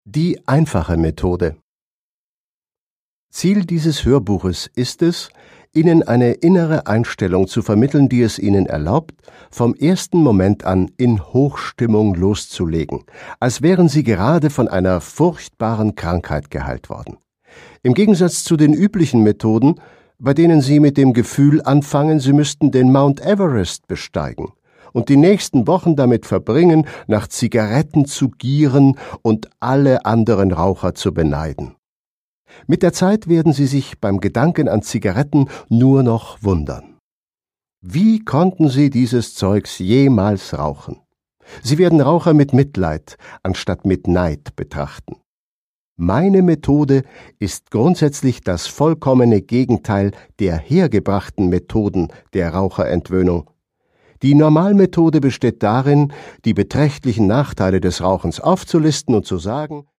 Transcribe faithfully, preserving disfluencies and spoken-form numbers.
Die einfache Methode. Ziel dieses Hörbuches ist es, Ihnen eine innere Einstellung zu vermitteln, die es Ihnen erlaubt, vom ersten Moment an in Hochstimmung loszulegen, als wären Sie gerade von einer furchtbaren Krankheit geheilt worden. Im Gegensatz zu den üblichen Methoden, bei denen Sie mit dem Gefühl anfangen, Sie müssten den Mount Everest besteigen und die nächsten Wochen damit verbringen, nach Zigaretten zu gieren und alle anderen Raucher zu beneiden. Mit der Zeit werden Sie sich beim Gedanken an Zigaretten nur noch wundern. Wie konnten Sie dieses Zeugs jemals rauchen? Sie werden Raucher mit Mitleid anstatt mit Neid betrachten. Meine Methode ist grundsätzlich das vollkommene Gegenteil der hergebrachten Methoden der Raucherentwöhnung. Die Normalmethode besteht darin, die beträchtlichen Nachteile des Rauchens aufzulisten und zu sagen,